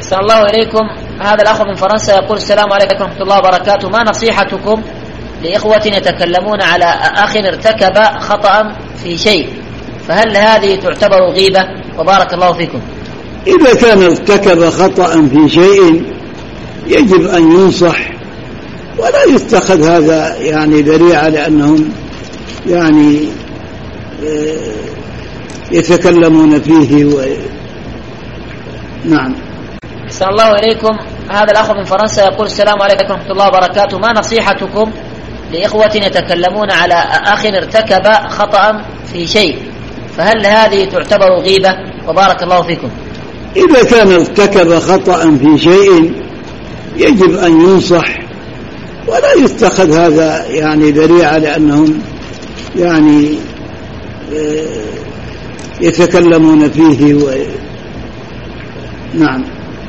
أحسن الله إليكم. هذا الأخ من فرنسا يقول: السلام عليكم ورحمة الله وبركاته، ما نصيحتكم لإخوة يتكلمون على أخ ارتكب خطأ في شيء، فهل هذه تعتبر غيبة؟ وبارك الله فيكم. إذا كان ارتكب خطأ في شيء يجب أن ينصح ولا يتخذ هذا يعني ذريعة لأنهم يعني يتكلمون فيه نعم. أحسن الله إليكم. هذا الأخ من فرنسا يقول: السلام عليكم ورحمة الله وبركاته، ما نصيحتكم لإخوة يتكلمون على أخ ارتكب خطأ في شيء، فهل هذه تعتبر غيبة؟ وبارك الله فيكم. إذا كان ارتكب خطأ في شيء يجب أن ينصح ولا يتخذ هذا يعني ذريعة لأنهم يعني يتكلمون فيه نعم.